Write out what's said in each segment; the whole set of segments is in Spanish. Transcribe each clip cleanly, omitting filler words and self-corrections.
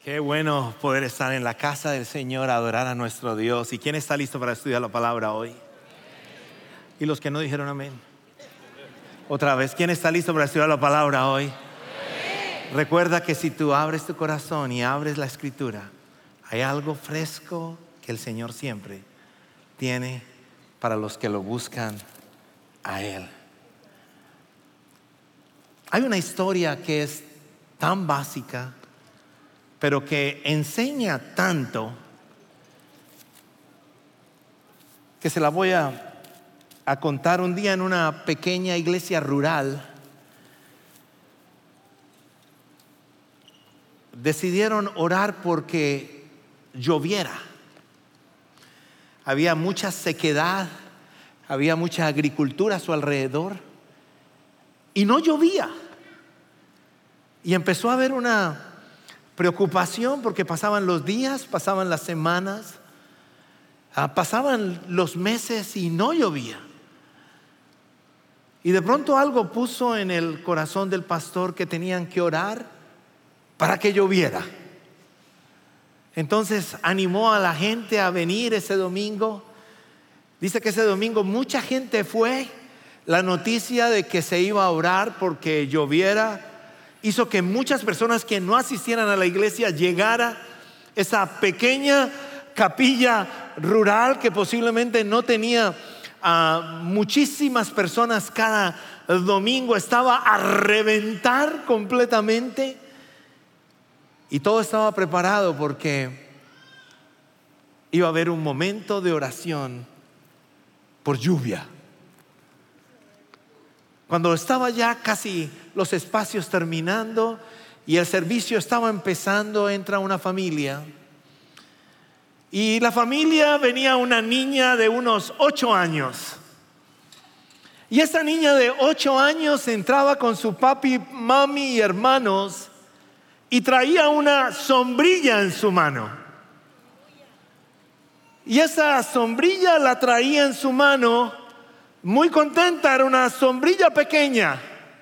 Qué bueno poder estar en la casa del Señor, adorar a nuestro Dios. ¿Y quién está listo para estudiar la palabra hoy? ¿Y los que no dijeron amén? Otra vez, ¿quién está listo para estudiar la palabra hoy? Recuerda que si tú abres tu corazón y abres la escritura, hay algo fresco que el Señor siempre tiene para los que lo buscan a Él. Hay una historia que es tan básica, pero que enseña tanto, que se la voy a contar. Un día en una pequeña iglesia rural decidieron orar porque lloviera. Había mucha sequedad, había mucha agricultura a su alrededor y no llovía. Y empezó a haber una preocupación porque pasaban los días, pasaban las semanas, pasaban los meses y no llovía. Y de pronto algo puso en el corazón del pastor que tenían que orar para que lloviera. Entonces animó a la gente a venir ese domingo. Dice que ese domingo mucha gente fue. La noticia de que se iba a orar porque lloviera hizo que muchas personas que no asistieran a la iglesia llegara esa pequeña capilla rural que posiblemente no tenía muchísimas personas cada domingo. Estaba a reventar completamente y todo estaba preparado porque iba a haber un momento de oración por lluvia. Cuando estaba ya casi los espacios terminando y el servicio estaba empezando, entra una familia. Y la familia venía una niña de unos 8 años. Y esa niña de 8 años entraba con su papi, mami y hermanos y traía una sombrilla en su mano. Y esa sombrilla la traía en su mano muy contenta, era una sombrilla pequeña.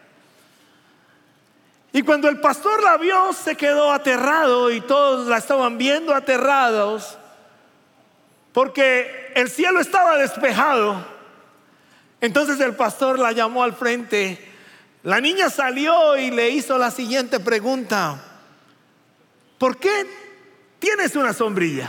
Y cuando el pastor la vio, se quedó aterrado y todos la estaban viendo aterrados porque el cielo estaba despejado. Entonces el pastor la llamó al frente. La niña salió y le hizo la siguiente pregunta: ¿por qué tienes una sombrilla?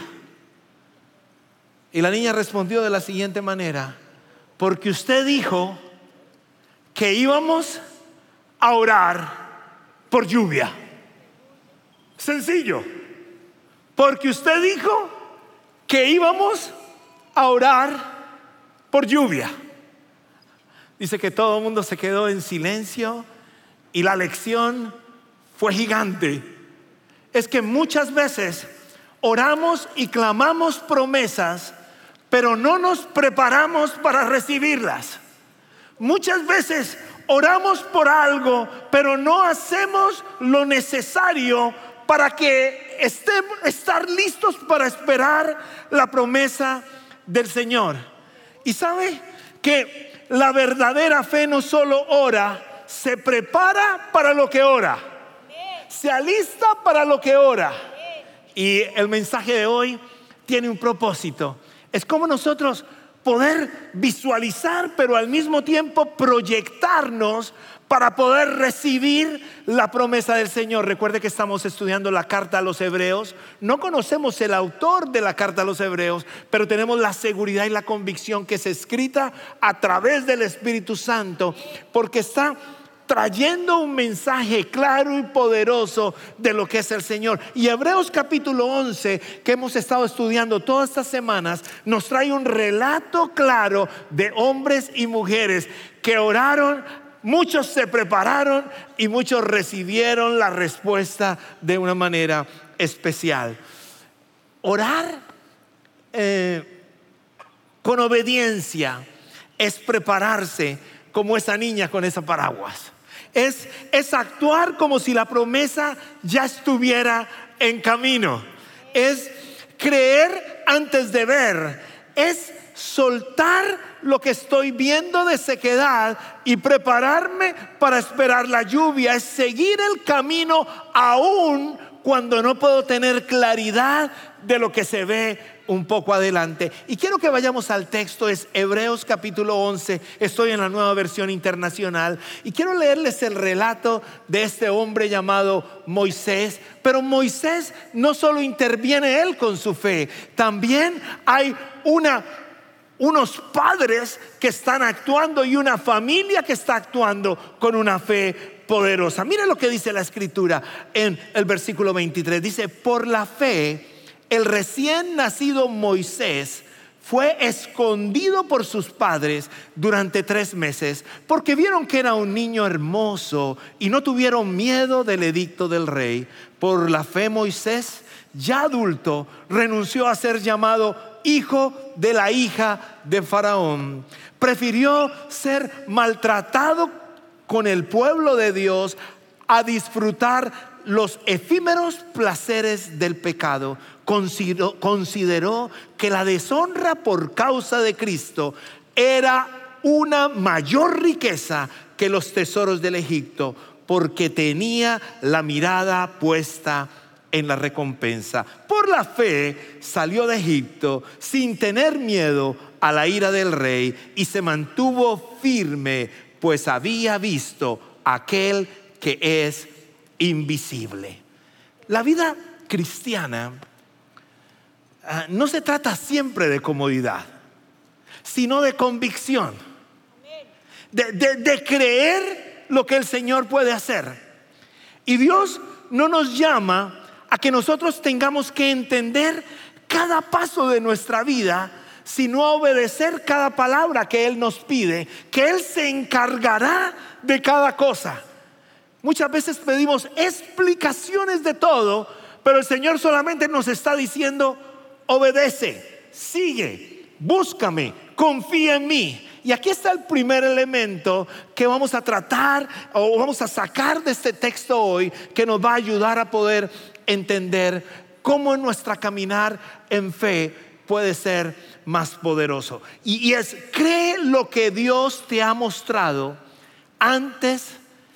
Y la niña respondió de la siguiente manera: porque usted dijo que íbamos a orar por lluvia. Sencillo. Porque usted dijo que íbamos a orar por lluvia. Dice que todo el mundo se quedó en silencio y la lección fue gigante. Es que muchas veces oramos y clamamos promesas, pero no nos preparamos para recibirlas. Muchas veces oramos por algo, pero no hacemos lo necesario para que estar listos para esperar la promesa del Señor. Y sabe que la verdadera fe no solo ora, se prepara para lo que ora, se alista para lo que ora. Y el mensaje de hoy tiene un propósito. Es como nosotros poder visualizar, pero al mismo tiempo proyectarnos para poder recibir la promesa del Señor. Recuerde que estamos estudiando la carta a los Hebreos. No conocemos el autor de la carta a los Hebreos, pero tenemos la seguridad y la convicción que es escrita a través del Espíritu Santo, porque está trayendo un mensaje claro y poderoso de lo que es el Señor. Y Hebreos capítulo 11, que hemos estado estudiando todas estas semanas, nos trae un relato claro de hombres y mujeres que oraron. Muchos se prepararon y muchos recibieron la respuesta de una manera especial. Orar con obediencia es prepararse como esa niña con esa paraguas. Es actuar como si la promesa ya estuviera en camino. Es creer antes de ver. Es soltar lo que estoy viendo de sequedad y prepararme para esperar la lluvia. Es seguir el camino aún cuando no puedo tener claridad de lo que se ve un poco adelante. Y quiero que vayamos al texto, es Hebreos capítulo 11, estoy en la Nueva Versión Internacional, y quiero leerles el relato de este hombre llamado Moisés. Pero Moisés no solo interviene él con su fe, también hay unos padres que están actuando y una familia que está actuando con una fe poderosa. Miren lo que dice la escritura en el versículo 23. Dice: por la fe, el recién nacido Moisés fue escondido por sus padres durante 3 meses, porque vieron que era un niño hermoso y no tuvieron miedo del edicto del rey. Por la fe, Moisés, ya adulto, renunció a ser llamado hijo de la hija de Faraón. Prefirió ser maltratado con el pueblo de Dios a disfrutar los efímeros placeres del pecado. Consideró que la deshonra por causa de Cristo era una mayor riqueza que los tesoros del Egipto, porque tenía la mirada puesta en la recompensa. Por la fe salió de Egipto sin tener miedo a la ira del rey y se mantuvo firme, pues había visto aquel que es invisible. La vida cristiana no se trata siempre de comodidad, sino de convicción, de creer lo que el Señor puede hacer. Y Dios no nos llama a que nosotros tengamos que entender cada paso de nuestra vida, sino a obedecer cada palabra que Él nos pide, que Él se encargará de cada cosa. Muchas veces pedimos explicaciones de todo, pero el Señor solamente nos está diciendo: obedece, sigue, búscame, confía en mí. Y aquí está el primer elemento que vamos a tratar o vamos a sacar de este texto hoy, que nos va a ayudar a poder entender cómo en nuestra caminar en fe puede ser más poderoso. Y es: cree lo que Dios te ha mostrado antes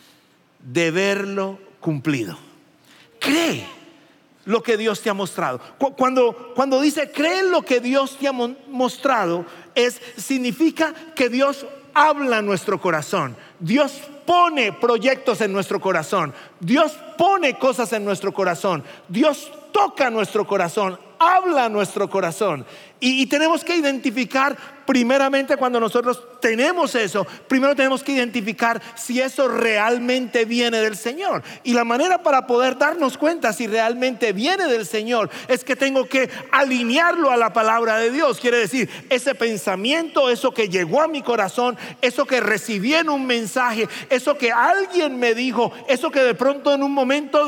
de verlo cumplido. Cree lo que Dios te ha mostrado. Cuando dice cree lo que Dios te ha mostrado, significa que Dios habla en nuestro corazón. Dios pone proyectos en nuestro corazón. Dios pone cosas en nuestro corazón. Dios toca nuestro corazón, habla a nuestro corazón. Y tenemos que identificar, primeramente, cuando nosotros tenemos eso, primero tenemos que identificar si eso realmente viene del Señor. Y la manera para poder darnos cuenta si realmente viene del Señor es que tengo que alinearlo a la palabra de Dios. Quiere decir, ese pensamiento, eso que llegó a mi corazón, eso que recibí en un mensaje, eso que alguien me dijo, eso que de pronto en un momento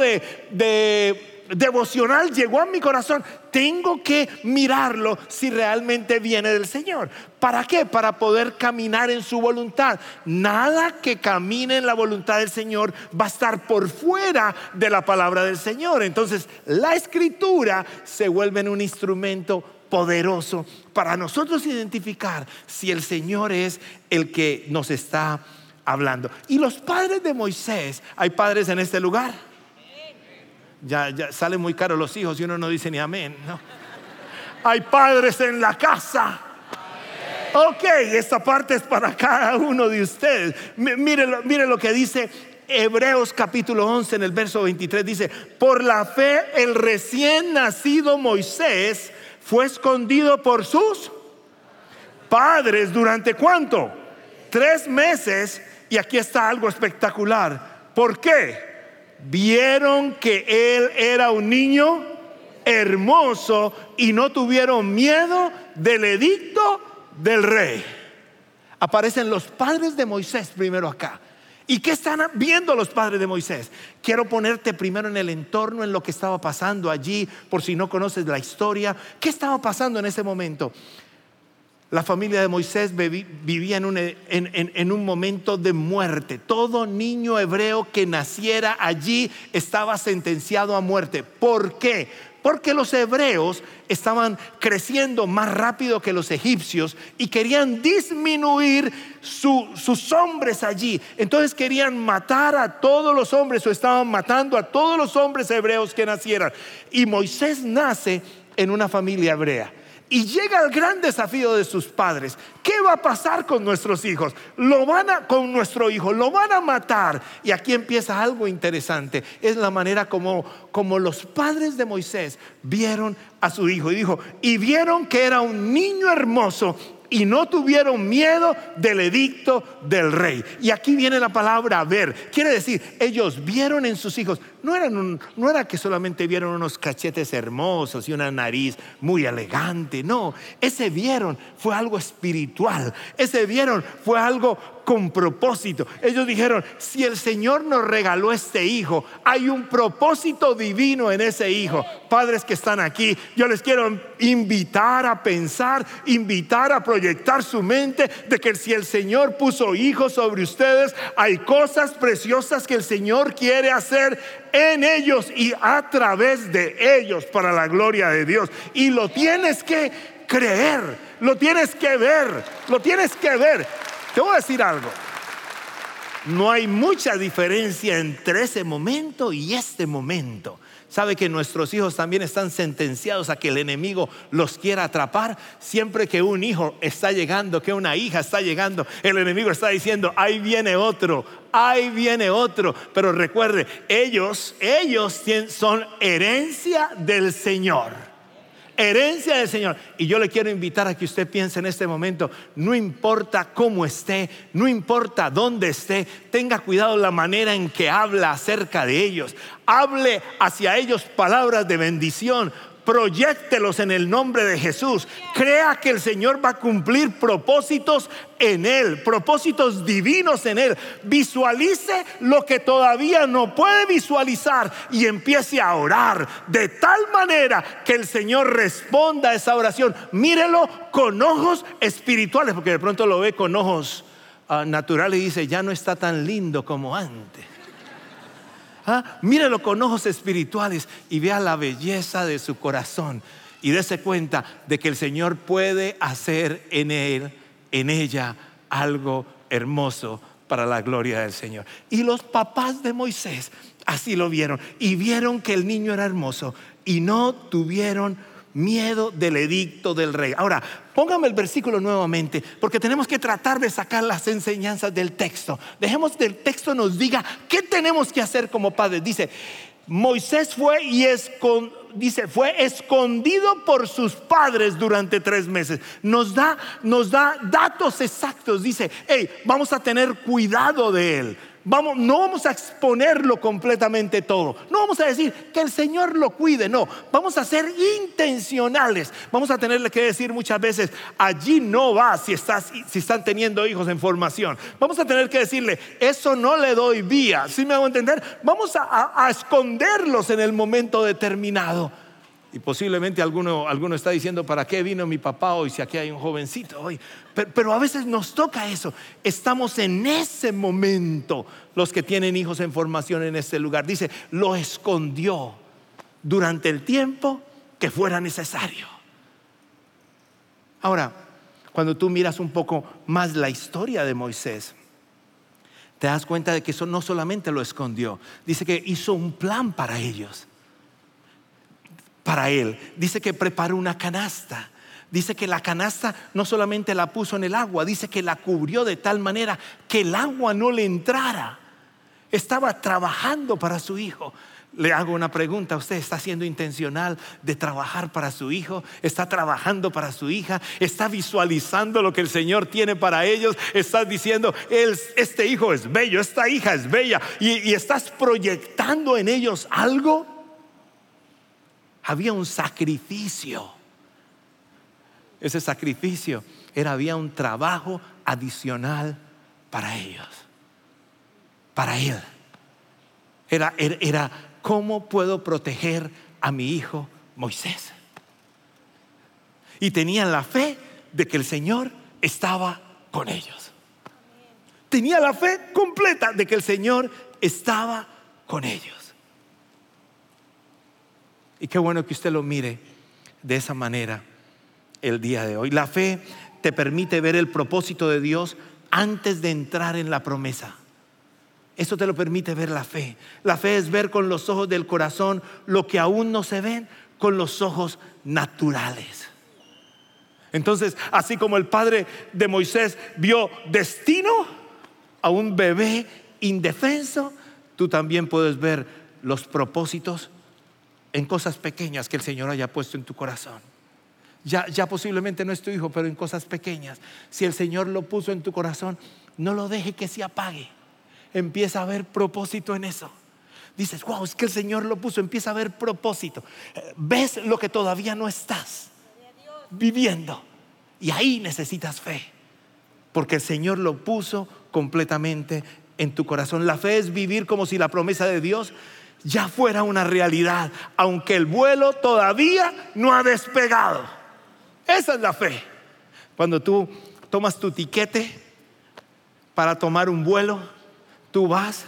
de devocional llegó a mi corazón, tengo que mirarlo si realmente viene del Señor. ¿Para qué? Para poder caminar en su voluntad. Nada que camine en la voluntad del Señor va a estar por fuera de la palabra del Señor. Entonces la escritura se vuelve en un instrumento poderoso para nosotros identificar si el Señor es el que nos está hablando. Y los padres de Moisés, ¿hay padres en este lugar? Ya salen muy caros los hijos y uno no dice ni amén, ¿no? Hay padres en la casa. Ok, esta parte es para cada uno de ustedes. Mire lo que dice Hebreos capítulo 11 en el verso 23. Dice: por la fe el recién nacido Moisés fue escondido por sus padres durante ¿cuánto? 3 meses. Y aquí está algo espectacular. ¿Por qué? Vieron que él era un niño hermoso y no tuvieron miedo del edicto del rey. Aparecen los padres de Moisés primero acá. ¿Y qué están viendo los padres de Moisés? Quiero ponerte primero en el entorno, en lo que estaba pasando allí, por si no conoces la historia. ¿Qué estaba pasando en ese momento? La familia de Moisés vivía en un momento de muerte. Todo niño hebreo que naciera allí estaba sentenciado a muerte. ¿Por qué? Porque los hebreos estaban creciendo más rápido que los egipcios y querían disminuir sus hombres allí. Entonces querían matar a todos los hombres, o estaban matando a todos los hombres hebreos que nacieran. Y Moisés nace en una familia hebrea. Y llega el gran desafío de sus padres. ¿Qué va a pasar con nuestros hijos? Con nuestro hijo, lo van a matar. Y aquí empieza algo interesante. Es la manera como los padres de Moisés vieron a su hijo. Y vieron que era un niño hermoso, y no tuvieron miedo del edicto del rey. Y aquí viene la palabra ver. Quiere decir, ellos vieron en sus hijos. No era que solamente vieron unos cachetes hermosos y una nariz muy elegante. No, ese vieron fue algo espiritual. Ese vieron fue algo con propósito. Ellos dijeron: si el Señor nos regaló este hijo, hay un propósito divino en ese hijo. Padres que están aquí, yo les quiero invitar a pensar, invitar a proyectar su mente de que si el Señor puso hijos sobre ustedes, hay cosas preciosas que el Señor quiere hacer en ellos y a través de ellos para la gloria de Dios. Y lo tienes que creer, lo tienes que ver, lo tienes que ver. Te voy a decir algo: no hay mucha diferencia entre ese momento y este momento. ¿Sabe que nuestros hijos también están sentenciados a que el enemigo los quiera atrapar? Siempre que un hijo está llegando, que una hija está llegando, el enemigo está diciendo: ahí viene otro, ahí viene otro. Pero recuerde, ellos son herencia del Señor. Herencia del Señor. Y yo le quiero invitar a que usted piense en este momento: no importa cómo esté, no importa dónde esté, tenga cuidado la manera en que habla acerca de ellos. Hable hacia ellos palabras de bendición. Proyéctelos en el nombre de Jesús. Crea que el Señor va a cumplir propósitos en él, propósitos divinos en él. Visualice lo que todavía no puede visualizar y empiece a orar de tal manera que el Señor responda a esa oración. Mírelo con ojos espirituales, porque de pronto lo ve con ojos naturales y dice: ya no está tan lindo como antes. Mírelo con ojos espirituales y vea la belleza de su corazón, y dése cuenta de que el Señor puede hacer en él, en ella, algo hermoso para la gloria del Señor. Y los papás de Moisés así lo vieron, y vieron que el niño era hermoso y no tuvieron miedo del edicto del rey. Ahora, póngame el versículo nuevamente, porque tenemos que tratar de sacar las enseñanzas del texto. Dejemos que el texto nos diga qué tenemos que hacer como padres. Dice: Moisés fue fue escondido por sus padres durante 3 meses. Nos da datos exactos. Dice: hey, vamos a tener cuidado de él. No vamos a exponerlo completamente todo. No vamos a decir que el Señor lo cuide. No, vamos a ser intencionales. Vamos a tenerle que decir muchas veces: allí no va si están teniendo hijos en formación. Vamos a tener que decirle: eso no le doy vía. ¿Sí me hago entender? Vamos a esconderlos en el momento determinado. Y posiblemente alguno está diciendo: ¿para qué vino mi papá hoy si aquí hay un jovencito hoy? Pero a veces nos toca eso. Estamos en ese momento, los que tienen hijos en formación en este lugar. Dice: lo escondió durante el tiempo que fuera necesario. Ahora, cuando tú miras un poco más la historia de Moisés, te das cuenta de que eso no solamente lo escondió. Dice que hizo un plan para ellos. Para él, dice que preparó una canasta. Dice que la canasta no solamente la puso en el agua, dice que la cubrió de tal manera que el agua no le entrara. Estaba trabajando para su hijo. Le hago una pregunta: ¿usted está siendo intencional de trabajar para su hijo? ¿Está trabajando para su hija? ¿Está visualizando lo que el Señor tiene para ellos? ¿Estás diciendo: este hijo es bello, esta hija es bella? ¿Y estás proyectando en ellos algo? Había un sacrificio. Ese sacrificio había un trabajo adicional para ellos, para él. Era ¿cómo puedo proteger a mi hijo Moisés? Y tenían la fe de que el Señor estaba con ellos. Tenía la fe completa de que el Señor estaba con ellos. Y qué bueno que usted lo mire de esa manera el día de hoy. La fe te permite ver el propósito de Dios antes de entrar en la promesa. Eso te lo permite ver la fe. La fe es ver con los ojos del corazón lo que aún no se ven con los ojos naturales. Entonces, así como el padre de Moisés vio destino a un bebé indefenso, tú también puedes ver los propósitos en cosas pequeñas que el Señor haya puesto en tu corazón. Ya posiblemente no es tu hijo, pero en cosas pequeñas. Si el Señor lo puso en tu corazón, no lo deje que se apague. Empieza a ver propósito en eso. Dices, wow, es que el Señor lo puso. Empieza a ver propósito. Ves lo que todavía no estás viviendo, y ahí necesitas fe, porque el Señor lo puso completamente en tu corazón. La fe es vivir como si la promesa de Dios ya fuera una realidad, aunque el vuelo todavía no ha despegado. Esa es la fe. Cuando tú tomas tu tiquete para tomar un vuelo, tú vas,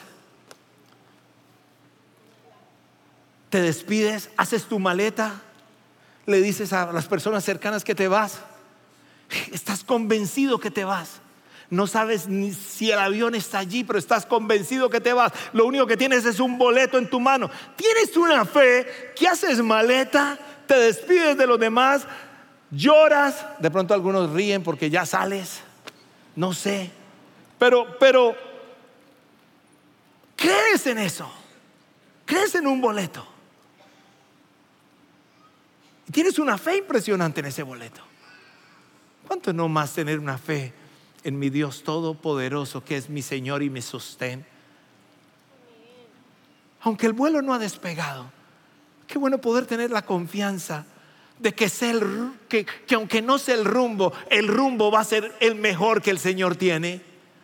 te despides, haces tu maleta, le dices a las personas cercanas que te vas. Estás convencido que te vas. No sabes ni si el avión está allí, pero estás convencido que te vas. Lo único que tienes es un boleto en tu mano. Tienes una fe que haces maleta, te despides de los demás, lloras. De pronto algunos ríen porque ya sales. No sé. Pero crees en eso. Crees en un boleto. Y tienes una fe impresionante en ese boleto. ¿Cuánto no más tener una fe en mi Dios todopoderoso, que es mi Señor y mi sostén? Aunque el vuelo no ha despegado, qué bueno poder tener la confianza de que aunque no sé el rumbo va a ser el mejor que el Señor tiene.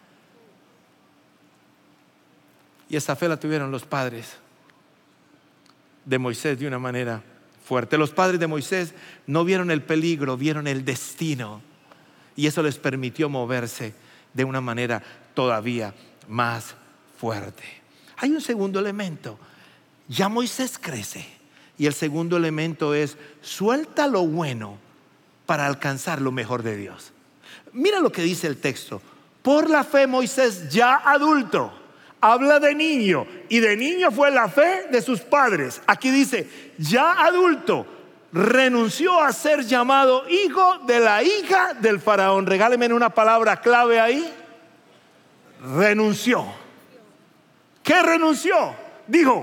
Y esa fe la tuvieron los padres de Moisés de una manera fuerte. Los padres de Moisés no vieron el peligro, vieron el destino, y eso les permitió moverse de una manera todavía más fuerte. Hay un segundo elemento. Ya Moisés crece, y el segundo elemento es: suelta lo bueno para alcanzar lo mejor de Dios. Mira lo que dice el texto. Por la fe Moisés, ya adulto, habla de niño, y de niño fue la fe de sus padres. Aquí dice, ya adulto, renunció a ser llamado hijo de la hija del faraón. Regáleme una palabra clave ahí. Renunció. ¿Qué renunció? Dijo,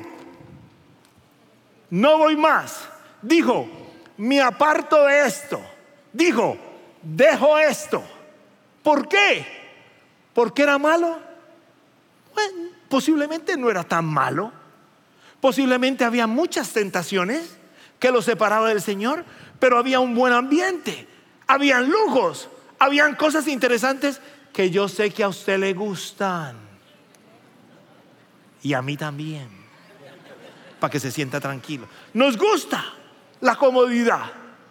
no voy más. Dijo, me aparto de esto. Dijo, dejo esto. ¿Por qué? ¿Porque era malo? Bueno, posiblemente no era tan malo. Posiblemente había muchas tentaciones que lo separaba del Señor, pero había un buen ambiente, habían lujos, habían cosas interesantes que yo sé que a usted le gustan, y a mí también, para que se sienta tranquilo. Nos gusta la comodidad.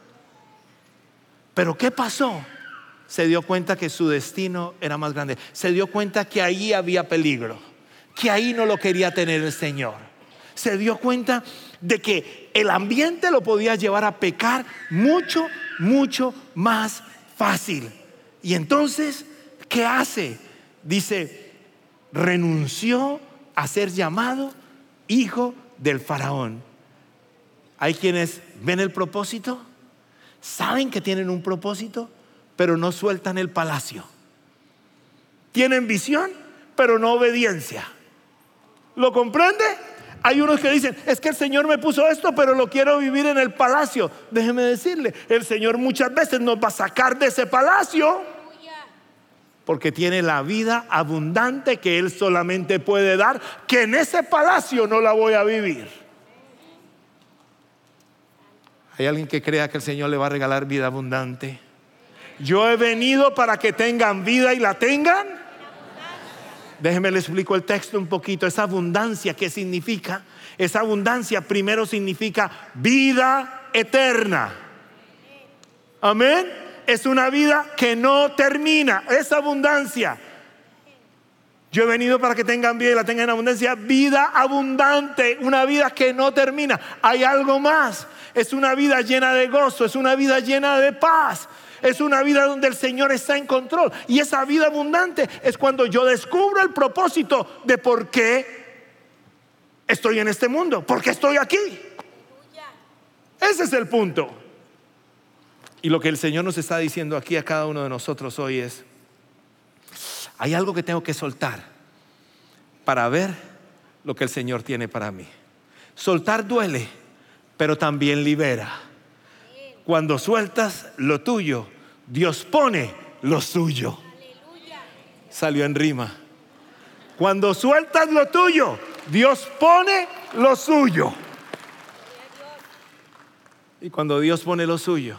Pero ¿qué pasó? Se dio cuenta que su destino era más grande. Se dio cuenta que ahí había peligro, que ahí no lo quería tener el Señor. Se dio cuenta de que el ambiente lo podía llevar a pecar mucho, mucho más fácil. Y entonces, ¿qué hace? Dice, renunció a ser llamado hijo del faraón. Hay quienes ven el propósito, saben que tienen un propósito, pero no sueltan el palacio. Tienen visión, pero no obediencia. ¿Lo comprende? Hay unos que dicen, es que el Señor me puso esto, pero lo quiero vivir en el palacio. Déjeme decirle, el Señor muchas veces nos va a sacar de ese palacio, porque tiene la vida abundante que Él solamente puede dar, que en ese palacio no la voy a vivir. ¿Hay alguien que crea que el Señor le va a regalar vida abundante? Yo he venido para que tengan vida y la tengan. Déjenme les explico el texto un poquito. Esa abundancia, ¿qué significa? Esa abundancia primero significa vida eterna. Amén. es una vida que no termina, es abundancia. Yo he venido para que tengan vida y la tengan en abundancia. Vida abundante, una vida que no termina. Hay algo más. Es una vida llena de gozo, es una vida llena de paz. Es una vida donde el Señor está en control. Y esa vida abundante es cuando yo descubro el propósito de por qué estoy en este mundo, por qué estoy aquí. Ese es el punto. Y lo que el Señor nos está diciendo aquí a cada uno de nosotros hoy es: hay algo que tengo que soltar para ver lo que el Señor tiene para mí. Soltar duele, pero también libera. Cuando sueltas lo tuyo, Dios pone lo suyo. Salió en rima. Cuando sueltas lo tuyo, Dios pone lo suyo. Y cuando Dios pone lo suyo,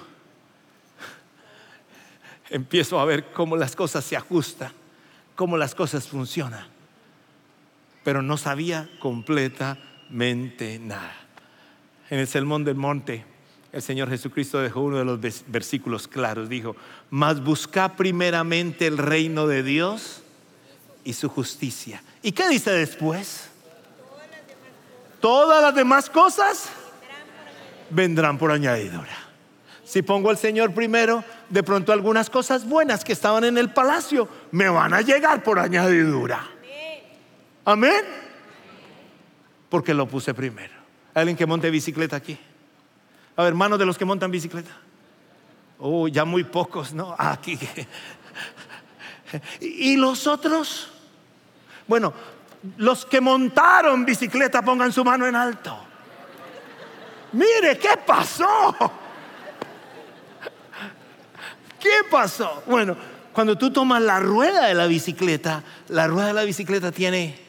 empiezo a ver cómo las cosas se ajustan, cómo las cosas funcionan. Pero no sabía completamente nada. En el Sermón del Monte, el Señor Jesucristo dejó uno de los versículos claros. Dijo: mas buscad primeramente el reino de Dios y su justicia. ¿Y qué dice después? Todas las demás cosas vendrán por añadidura. Si pongo al Señor primero, de pronto algunas cosas buenas que estaban en el palacio me van a llegar por añadidura. Amén. Porque lo puse primero. ¿Hay alguien que monte bicicleta aquí? A ver, hermanos de los que montan bicicleta. Oh, ya muy pocos, ¿no? Aquí. ¿Y los otros? Bueno, los que montaron bicicleta, pongan su mano en alto. Mire, ¿qué pasó? ¿Qué pasó? Bueno, cuando tú tomas la rueda de la bicicleta tiene,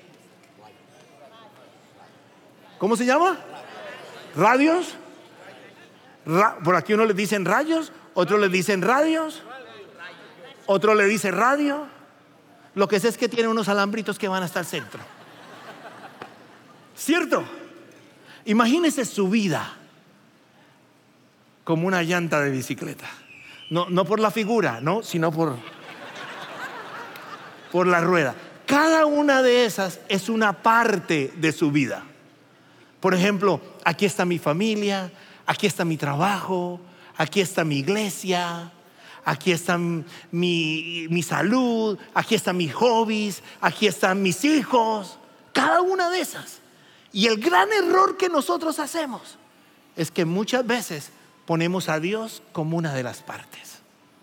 ¿cómo se llama? ¿Radios? Por aquí uno le dicen rayos, otro le dicen radios, otro le dice radio. Lo que sé es que tiene unos alambritos que van hasta el centro. ¿Cierto? Imagínese su vida como una llanta de bicicleta. No por la figura, no, sino por la rueda. Cada una de esas es una parte de su vida. Por ejemplo, aquí está mi familia, aquí está mi trabajo, aquí está mi iglesia, aquí está mi salud, aquí están mis hobbies, aquí están mis hijos. Cada una de esas. Y el gran error que nosotros hacemos es que muchas veces ponemos a Dios como una de las partes.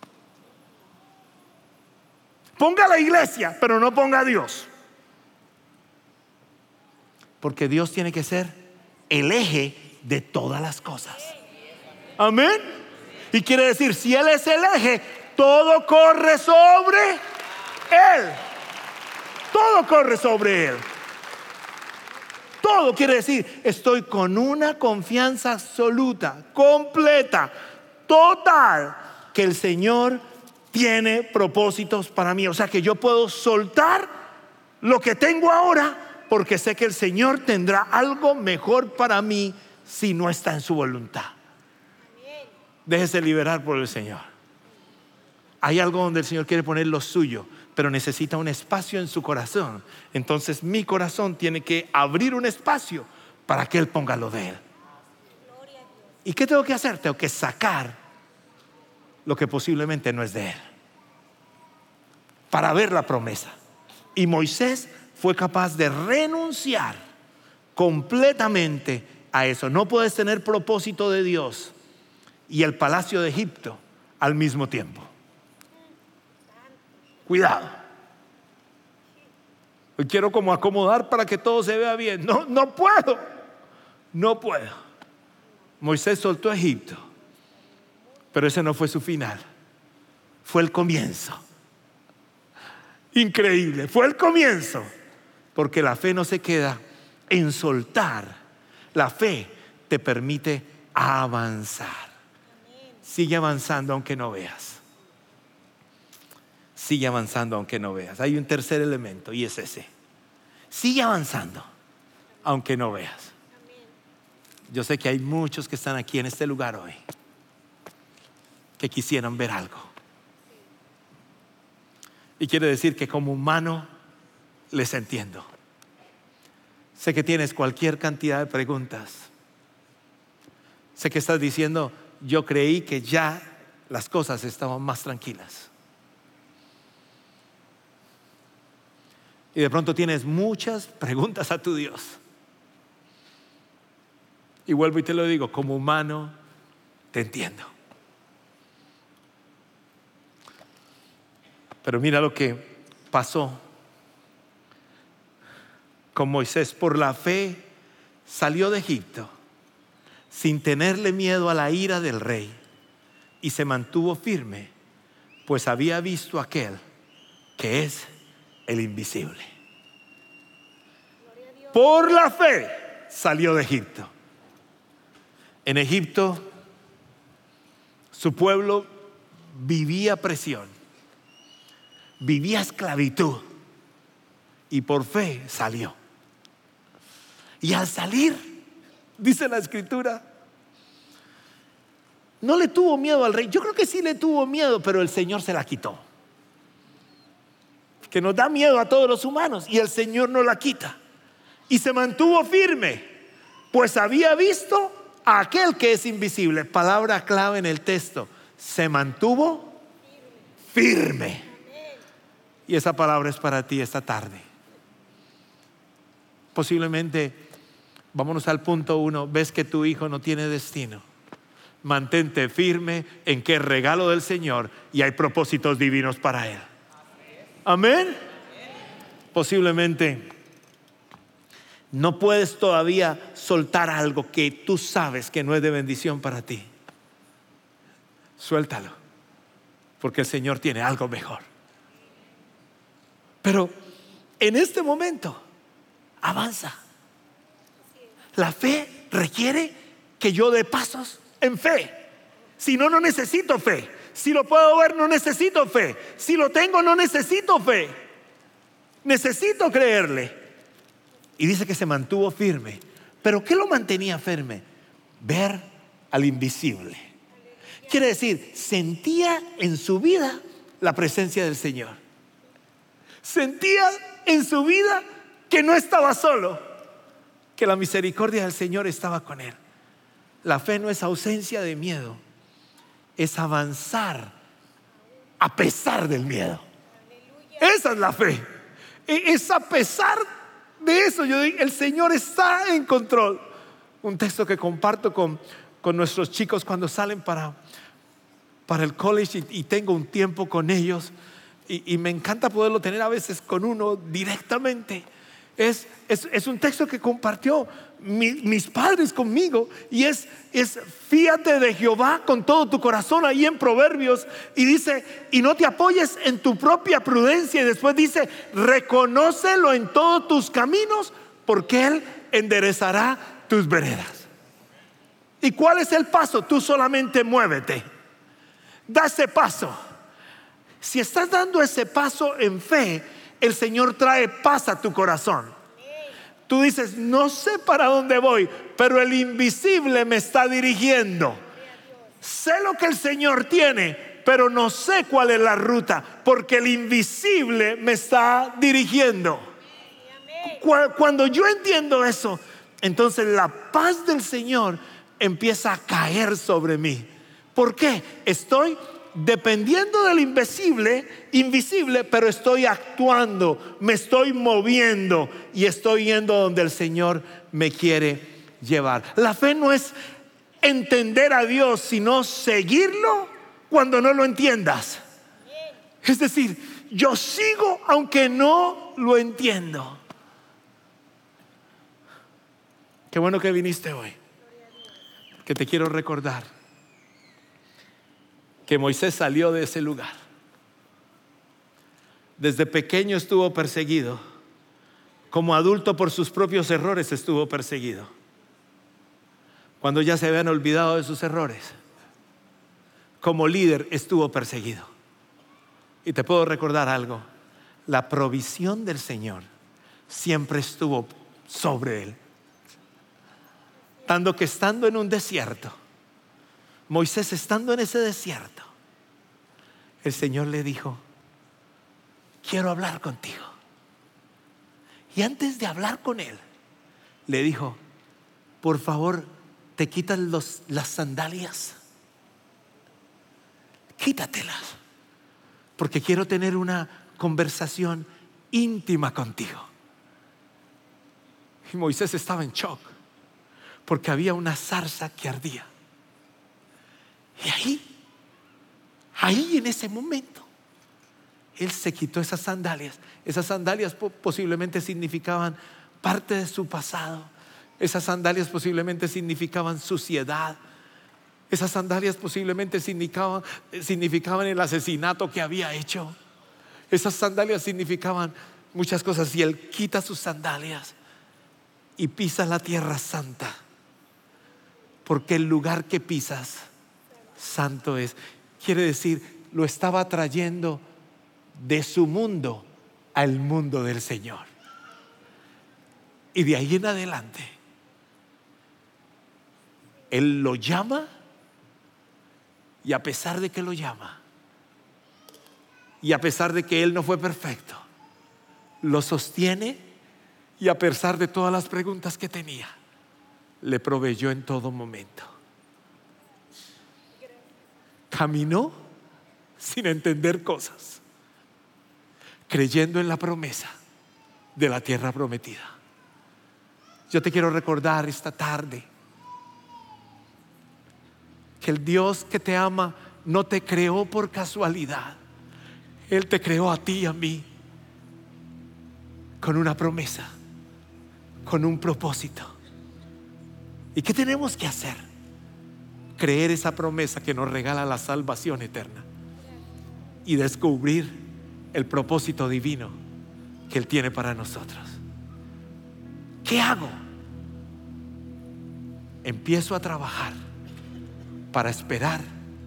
Ponga la iglesia, pero no ponga a Dios. Porque Dios tiene que ser el eje de todas las cosas. Amén. Y quiere decir, si Él es el eje, todo corre sobre Él. Todo corre sobre Él. Todo quiere decir, estoy con una confianza absoluta, completa, total, que el Señor tiene propósitos para mí. O sea que yo puedo soltar lo que tengo ahora, porque sé que el Señor tendrá algo mejor para mí si no está en su voluntad. Déjese liberar por el Señor. Hay algo donde el Señor quiere poner lo suyo, pero necesita un espacio en su corazón. Entonces mi corazón tiene que abrir un espacio para que Él ponga lo de Él. ¿Y qué tengo que hacer? Tengo que sacar lo que posiblemente no es de Él para ver la promesa. Y Moisés fue capaz de renunciar completamente a eso. No puedes tener propósito de Dios y el palacio de Egipto al mismo tiempo. Cuidado. Hoy quiero como acomodar para que todo se vea bien. No puedo. Moisés soltó Egipto, pero ese no fue su final. Fue el comienzo. Increíble. Fue el comienzo. Porque la fe no se queda en soltar. La fe te permite avanzar. Sigue avanzando aunque no veas. Sigue avanzando aunque no veas. Hay un tercer elemento y es ese. Sigue avanzando aunque no veas. Yo sé que hay muchos que están aquí en este lugar hoy que quisieran ver algo. Y quiere decir que como humano les entiendo. Sé que tienes cualquier cantidad de preguntas. Sé que estás diciendo, yo creí que ya las cosas estaban más tranquilas. Y de pronto tienes muchas preguntas a tu Dios. Y vuelvo y te lo digo, como humano te entiendo. Pero mira lo que pasó con Moisés. Por la fe salió de Egipto sin tenerle miedo a la ira del rey, y se mantuvo firme, pues había visto a aquel que es el invisible. Por la fe salió de Egipto. En Egipto su pueblo vivía presión, vivía esclavitud, y por fe salió. Y al salir, dice la escritura, no le tuvo miedo al rey. Yo creo que sí le tuvo miedo, pero el Señor se la quitó. Que nos da miedo a todos los humanos, y el Señor nos la quita. Y se mantuvo firme, pues había visto a aquel que es invisible. Palabra clave en el texto: se mantuvo firme. Y esa palabra es para ti esta tarde. Posiblemente, vámonos al punto 1, ves que tu hijo no tiene destino. Mantente firme en que es regalo del Señor y hay propósitos divinos para él. Amén. Posiblemente no puedes todavía soltar algo que tú sabes que no es de bendición para ti. Suéltalo, porque el Señor tiene algo mejor. Pero en este momento avanza. La fe requiere que yo dé pasos en fe. Si no, no necesito fe. Si lo puedo ver, no necesito fe. Si lo tengo, no necesito fe. Necesito creerle. Y dice que se mantuvo firme. ¿Pero qué lo mantenía firme? Ver al invisible. Quiere decir, sentía en su vida la presencia del Señor. Sentía en su vida que no estaba solo, que la misericordia del Señor estaba con él. La fe no es ausencia de miedo, es avanzar a pesar del miedo. Esa es la fe. Es a pesar de eso. Yo digo, el Señor está en control. Un texto que comparto con nuestros chicos cuando salen para el college, y tengo un tiempo con ellos, y me encanta poderlo tener a veces con uno directamente. Es un texto que compartió mis padres conmigo, y es fíate de Jehová con todo tu corazón, ahí en Proverbios, y dice, y no te apoyes en tu propia prudencia, y después dice, reconócelo en todos tus caminos, porque Él enderezará tus veredas. ¿Y cuál es el paso? Tú solamente muévete, da ese paso. Si estás dando ese paso en fe, el Señor trae paz a tu corazón. Tú dices, no sé para dónde voy, pero el invisible me está dirigiendo. Sé lo que el Señor tiene, pero no sé cuál es la ruta, porque el invisible me está dirigiendo. Cuando yo entiendo eso, entonces la paz del Señor empieza a caer sobre mí. ¿Por qué? Estoy dependiendo del invisible, pero estoy actuando, me estoy moviendo y estoy yendo donde el Señor me quiere llevar. La fe no es entender a Dios, sino seguirlo cuando no lo entiendas. Es decir, yo sigo aunque no lo entiendo. Qué bueno que viniste hoy, que te quiero recordar que Moisés salió de ese lugar. Desde pequeño estuvo perseguido. Como adulto, por sus propios errores estuvo perseguido. Cuando ya se habían olvidado de sus errores, como líder estuvo perseguido. Y te puedo recordar algo: la provisión del Señor siempre estuvo sobre él. Tanto que estando en un desierto, Moisés estando en ese desierto, el Señor le dijo: quiero hablar contigo. Y antes de hablar con él, le dijo: por favor, ¿te quitas las sandalias? Quítatelas, porque quiero tener una conversación íntima contigo. Y Moisés estaba en shock, porque había una zarza que ardía. Y ahí en ese momento, él se quitó esas sandalias. Esas sandalias posiblemente significaban parte de su pasado. Esas sandalias posiblemente significaban suciedad. Esas sandalias posiblemente significaban el asesinato que había hecho. Esas sandalias significaban muchas cosas. Y él quita sus sandalias y pisa la tierra santa, porque el lugar que pisas santo es. Quiere decir, lo estaba trayendo de su mundo al mundo del Señor. Y de ahí en adelante, Él lo llama, y a pesar de que lo llama, y a pesar de que Él no fue perfecto, lo sostiene, y a pesar de todas las preguntas que tenía, le proveyó en todo momento. Caminó sin entender cosas, creyendo en la promesa de la tierra prometida. Yo te quiero recordar esta tarde que el Dios que te ama no te creó por casualidad. Él te creó a ti y a mí con una promesa, con un propósito. ¿Y qué tenemos que hacer? Creer esa promesa que nos regala la salvación eterna y descubrir el propósito divino que Él tiene para nosotros. ¿Qué hago? Empiezo a trabajar para esperar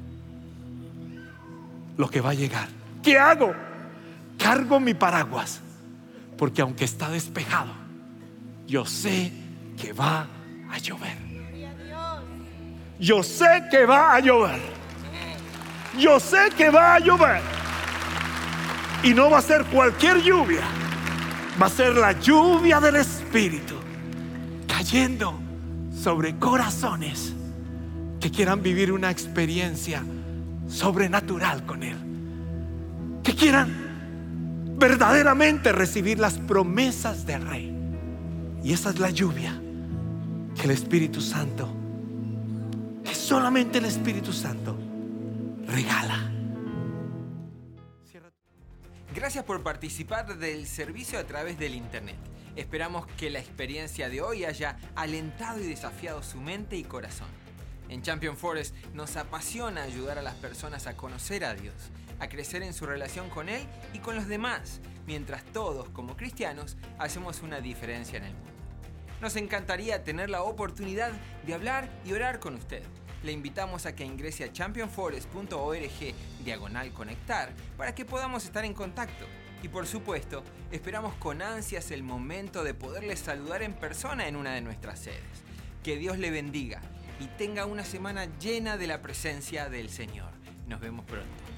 lo que va a llegar. ¿Qué hago? Cargo mi paraguas, porque aunque está despejado, yo sé que va a llover. Yo sé que va a llover. Yo sé que va a llover. Y no va a ser cualquier lluvia. Va a ser la lluvia del Espíritu cayendo sobre corazones que quieran vivir una experiencia sobrenatural con Él, que quieran verdaderamente recibir las promesas del Rey. Y esa es la lluvia que el Espíritu Santo, que solamente el Espíritu Santo regala. Gracias por participar del servicio a través del internet. Esperamos que la experiencia de hoy haya alentado y desafiado su mente y corazón. En Champion Forest nos apasiona ayudar a las personas a conocer a Dios, a crecer en su relación con Él y con los demás, mientras todos, como cristianos, hacemos una diferencia en el mundo. Nos encantaría tener la oportunidad de hablar y orar con usted. Le invitamos a que ingrese a championforest.org/conectar para que podamos estar en contacto. Y por supuesto, esperamos con ansias el momento de poderle saludar en persona en una de nuestras sedes. Que Dios le bendiga y tenga una semana llena de la presencia del Señor. Nos vemos pronto.